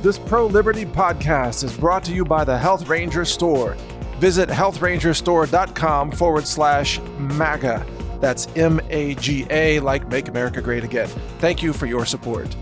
This pro-liberty podcast is brought to you by the Health Ranger Store. Visit healthrangerstore.com/MAGA. That's MAGA, like Make America Great Again. Thank you for your support.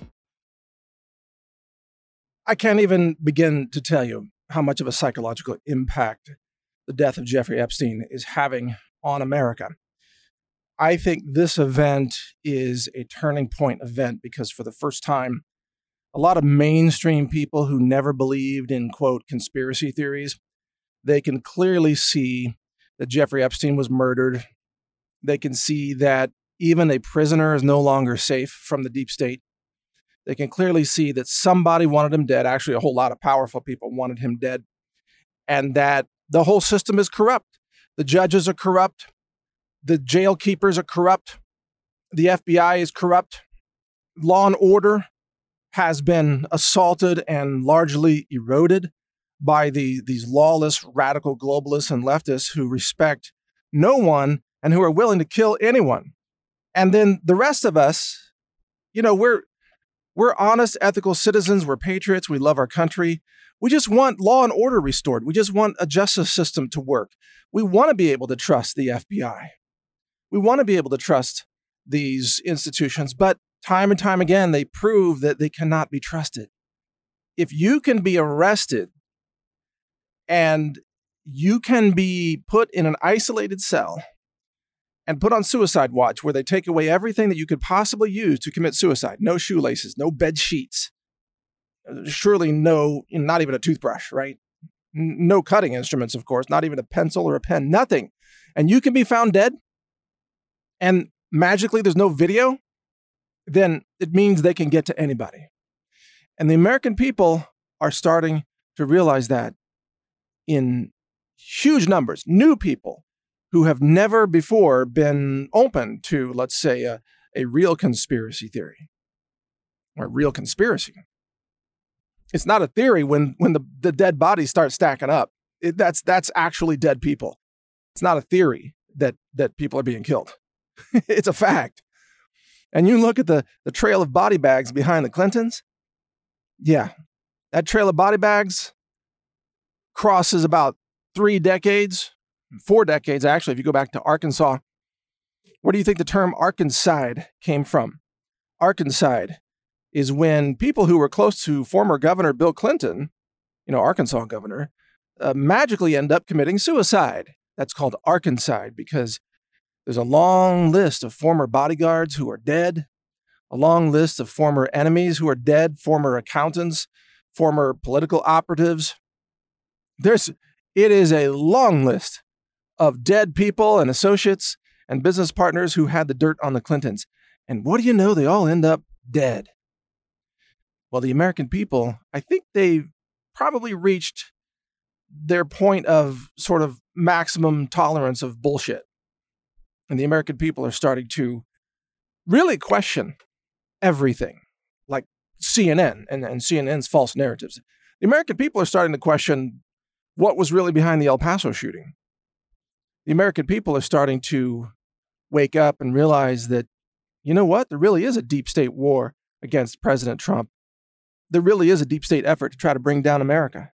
I can't even begin to tell you how much of a psychological impact the death of Jeffrey Epstein is having on America. I think this event is a turning point event because for the first time, a lot of mainstream people who never believed in, quote, conspiracy theories, they can clearly see that Jeffrey Epstein was murdered. They can see that even a prisoner is no longer safe from the deep state. They can clearly see that somebody wanted him dead. Actually, a whole lot of powerful people wanted him dead. And that the whole system is corrupt. The judges are corrupt. The jail keepers are corrupt. The FBI is corrupt. Law and order has been assaulted and largely eroded by these lawless, radical globalists and leftists who respect no one and who are willing to kill anyone. And then the rest of us, we're honest, ethical citizens. We're patriots. We love our country. We just want law and order restored. We just want a justice system to work. We want to be able to trust the FBI. We want to be able to trust these institutions, but time and time again, they prove that they cannot be trusted. If you can be arrested and you can be put in an isolated cell and put on suicide watch where they take away everything that you could possibly use to commit suicide, no shoelaces, no bed sheets, surely not even a toothbrush, right? No cutting instruments, of course, not even a pencil or a pen, nothing. And you can be found dead and magically there's no video, then it means they can get to anybody. And the American people are starting to realize that in huge numbers, new people who have never before been open to, let's say, a real conspiracy theory or real conspiracy. It's not a theory when the dead bodies start stacking up. That's actually dead people. It's not a theory that people are being killed. It's a fact. And you look at the trail of body bags behind the Clintons. Yeah, that trail of body bags crosses about 4 decades, actually, if you go back to Arkansas. Where do you think the term Arkancide came from? Arkancide is when people who were close to former Governor Bill Clinton, Arkansas governor, magically end up committing suicide. That's called Arkancide because there's a long list of former bodyguards who are dead, a long list of former enemies who are dead, former accountants, former political operatives. It is a long list of dead people and associates and business partners who had the dirt on the Clintons. And what do you know? They all end up dead. Well, the American people, I think they probably reached their point of sort of maximum tolerance of bullshit. And the American people are starting to really question everything, like CNN and CNN's false narratives. The American people are starting to question what was really behind the El Paso shooting. The American people are starting to wake up and realize that, you know what? There really is a deep state war against President Trump. There really is a deep state effort to try to bring down America.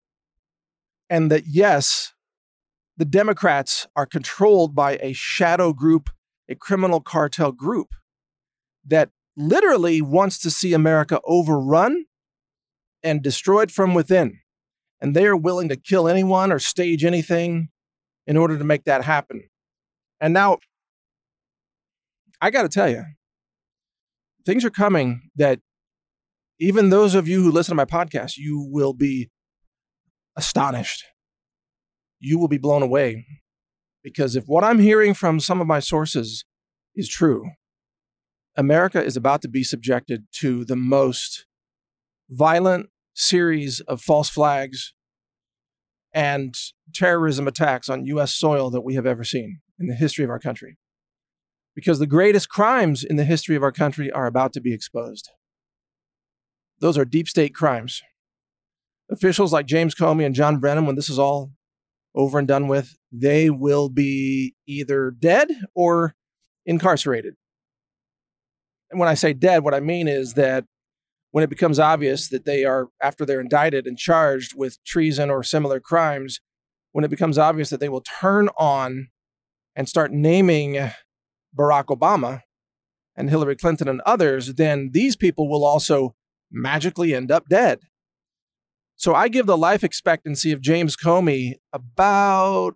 And that, yes, the Democrats are controlled by a shadow group, a criminal cartel group that literally wants to see America overrun and destroyed from within. And they are willing to kill anyone or stage anything in order to make that happen. And now, I got to tell you, things are coming that even those of you who listen to my podcast, you will be astonished. You will be blown away. Because if what I'm hearing from some of my sources is true, America is about to be subjected to the most violent series of false flags and terrorism attacks on U.S. soil that we have ever seen in the history of our country. Because the greatest crimes in the history of our country are about to be exposed. Those are deep state crimes. Officials like James Comey and John Brennan, when this is all over and done with, they will be either dead or incarcerated. And when I say dead, what I mean is that when it becomes obvious that they are, after they're indicted and charged with treason or similar crimes, when it becomes obvious that they will turn on and start naming Barack Obama and Hillary Clinton and others, then these people will also magically end up dead. So I give the life expectancy of James Comey about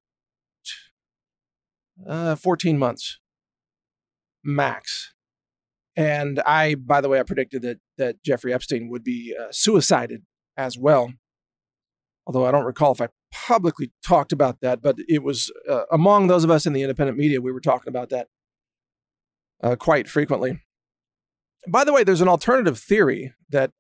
14 months max. And by the way, I predicted that Jeffrey Epstein would be suicided as well. Although I don't recall if I publicly talked about that, but it was among those of us in the independent media, we were talking about that quite frequently. By the way, there's an alternative theory that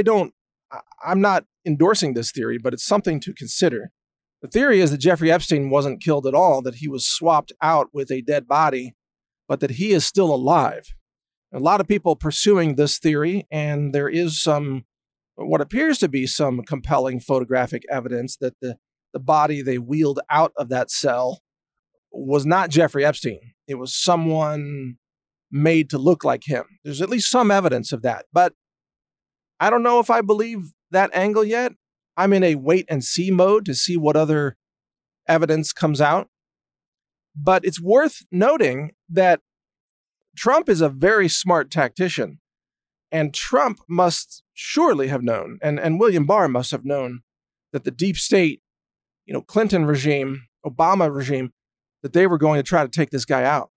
I'm not endorsing this theory, but it's something to consider. The theory is that Jeffrey Epstein wasn't killed at all, that he was swapped out with a dead body, but that he is still alive. A lot of people pursuing this theory, and there is what appears to be some compelling photographic evidence that the body they wheeled out of that cell was not Jeffrey Epstein. It was someone made to look like him. There's at least some evidence of that, but I don't know if I believe that angle yet. I'm in a wait and see mode to see what other evidence comes out. But it's worth noting that Trump is a very smart tactician, and Trump must surely have known, and William Barr must have known, that the deep state, Clinton regime, Obama regime, that they were going to try to take this guy out.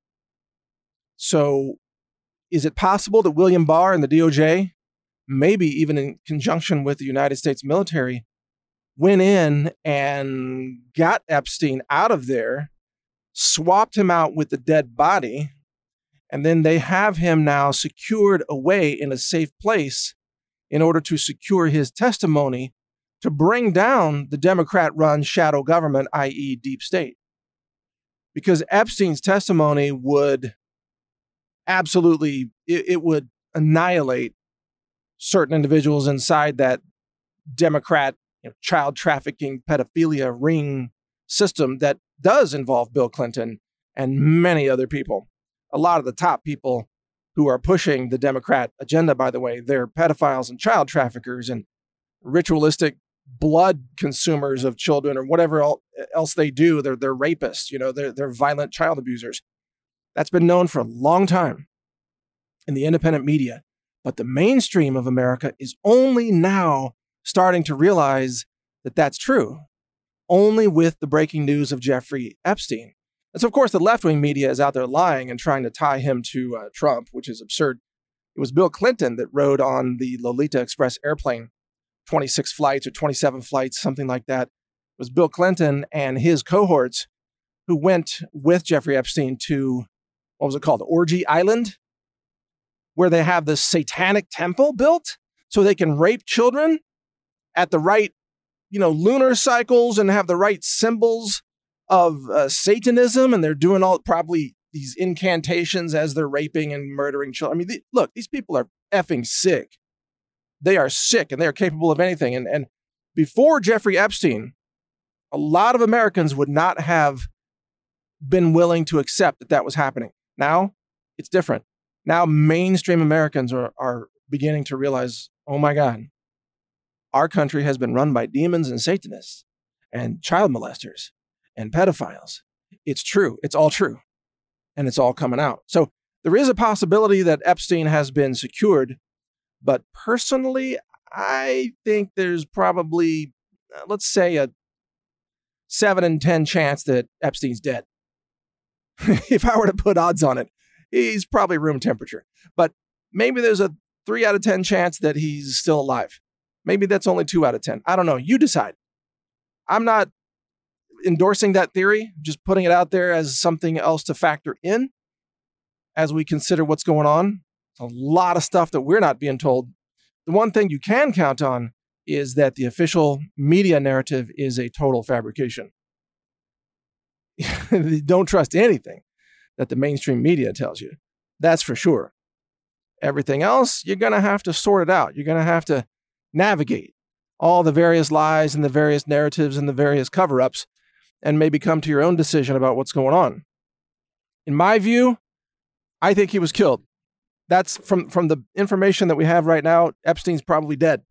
So is it possible that William Barr and the DOJ, maybe even in conjunction with the United States military, went in and got Epstein out of there, swapped him out with the dead body, and then they have him now secured away in a safe place in order to secure his testimony to bring down the Democrat-run shadow government, i.e. deep state? Because Epstein's testimony would absolutely, it would annihilate certain individuals inside that Democrat child trafficking pedophilia ring system that does involve Bill Clinton and many other people. A lot of the top people who are pushing the Democrat agenda, by the way, they're pedophiles and child traffickers and ritualistic blood consumers of children or whatever else they do. They're rapists, they're violent child abusers. That's been known for a long time in the independent media. But the mainstream of America is only now starting to realize that that's true, only with the breaking news of Jeffrey Epstein. And so, of course, the left-wing media is out there lying and trying to tie him to Trump, which is absurd. It was Bill Clinton that rode on the Lolita Express airplane, 26 flights or 27 flights, something like that. It was Bill Clinton and his cohorts who went with Jeffrey Epstein to, what was it called, Orgy Island, where they have this satanic temple built so they can rape children at the right, lunar cycles and have the right symbols of Satanism. And they're doing probably these incantations as they're raping and murdering children. I mean, look, these people are effing sick. They are sick and they are capable of anything. And before Jeffrey Epstein, a lot of Americans would not have been willing to accept that that was happening. Now it's different. Now mainstream Americans are beginning to realize, oh my God, our country has been run by demons and Satanists and child molesters and pedophiles. It's true. It's all true. And it's all coming out. So there is a possibility that Epstein has been secured. But personally, I think there's probably, let's say, a 7 in 10 chance that Epstein's dead. If I were to put odds on it, he's probably room temperature. But maybe there's a 3 out of 10 chance that he's still alive. Maybe that's only 2 out of 10. I don't know. You decide. I'm not endorsing that theory, just putting it out there as something else to factor in as we consider what's going on. A lot of stuff that we're not being told. The one thing you can count on is that the official media narrative is a total fabrication. Don't trust anything that the mainstream media tells you. That's for sure. Everything else, you're going to have to sort it out. You're going to have to navigate all the various lies and the various narratives and the various cover-ups and maybe come to your own decision about what's going on. In my view, I think he was killed. That's from the information that we have right now, Epstein's probably dead.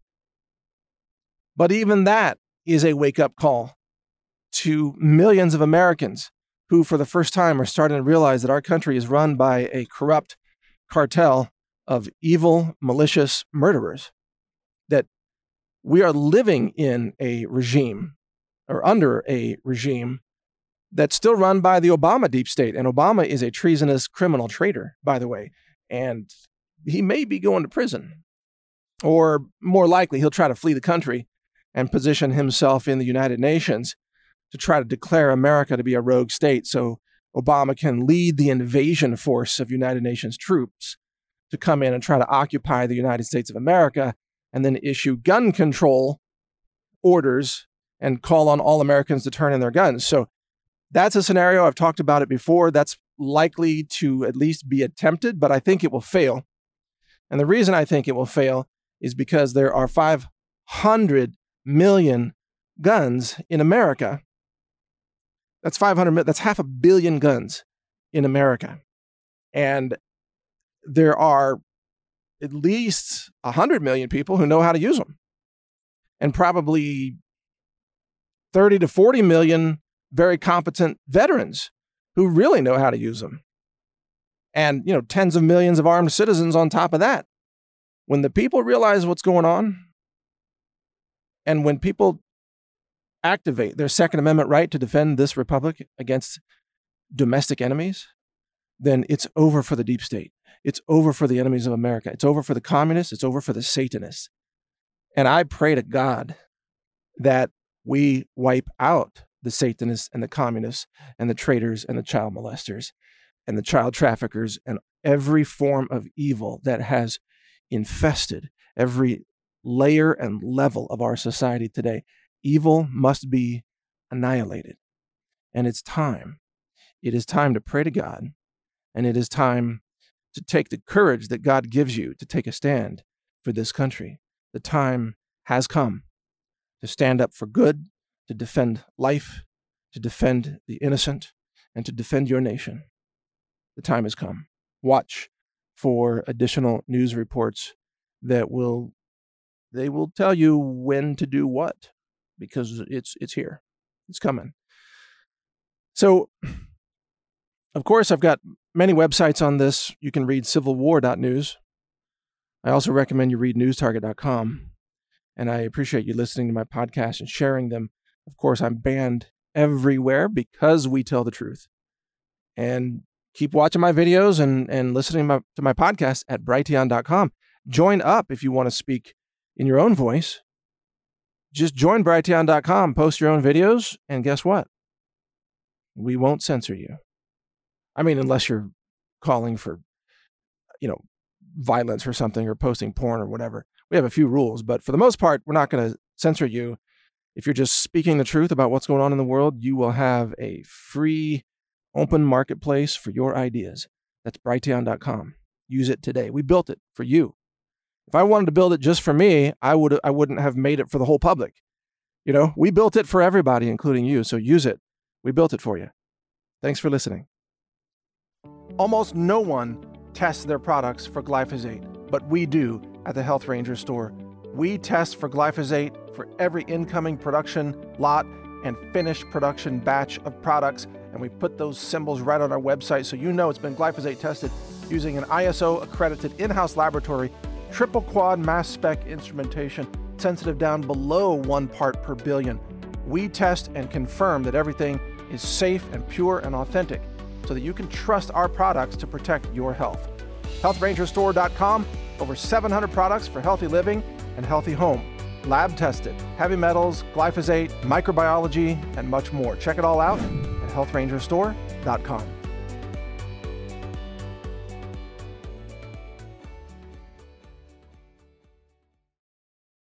But even that is a wake-up call to millions of Americans who, for the first time, are starting to realize that our country is run by a corrupt cartel of evil, malicious murderers, that we are living in a regime, or under a regime, that's still run by the Obama deep state. And Obama is a treasonous criminal traitor, by the way, and he may be going to prison. Or more likely, he'll try to flee the country and position himself in the United Nations to try to declare America to be a rogue state so Obama can lead the invasion force of United Nations troops to come in and try to occupy the United States of America and then issue gun control orders and call on all Americans to turn in their guns. So that's a scenario. I've talked about it before. That's likely to at least be attempted, but I think it will fail. And the reason I think it will fail is because there are 500 million guns in America. That's 500 million. That's 500 million guns in America. And there are at least 100 million people who know how to use them. And probably 30 to 40 million very competent veterans who really know how to use them. And, tens of millions of armed citizens on top of that. When the people realize what's going on, and when people activate their Second Amendment right to defend this republic against domestic enemies, then it's over for the deep state. It's over for the enemies of America. It's over for the communists. It's over for the Satanists. And I pray to God that we wipe out the Satanists and the communists and the traitors and the child molesters and the child traffickers and every form of evil that has infested every layer and level of our society today. Evil must be annihilated. And it's time. It is time to pray to God. And it is time to take the courage that God gives you to take a stand for this country. The time has come to stand up for good, to defend life, to defend the innocent, and to defend your nation. The time has come. Watch for additional news reports that will tell you when to do what, because it's here. It's coming. So, of course, I've got many websites on this. You can read civilwar.news. I also recommend you read newstarget.com. And I appreciate you listening to my podcast and sharing them. Of course, I'm banned everywhere because we tell the truth. And keep watching my videos and listening to my podcast at brighteon.com. Join up if you want to speak in your own voice. Just join brighteon.com, post your own videos, and guess what? We won't censor you. I mean, unless you're calling for, violence or something, or posting porn or whatever. We have a few rules, but for the most part, we're not going to censor you. If you're just speaking the truth about what's going on in the world, you will have a free, open marketplace for your ideas. That's brighteon.com. Use it today. We built it for you. If I wanted to build it just for me, I wouldn't have made it for the whole public. We built it for everybody, including you. So use it. We built it for you. Thanks for listening. Almost no one tests their products for glyphosate, but we do at the Health Ranger store. We test for glyphosate for every incoming production lot and finished production batch of products, and we put those symbols right on our website so you know it's been glyphosate tested using an ISO-accredited in-house laboratory, triple quad mass spec instrumentation, sensitive down below 1 part per billion. We test and confirm that everything is safe and pure and authentic so that you can trust our products to protect your health. HealthRangerStore.com, over 700 products for healthy living and healthy home. Lab tested, heavy metals, glyphosate, microbiology, and much more. Check it all out at HealthRangerStore.com.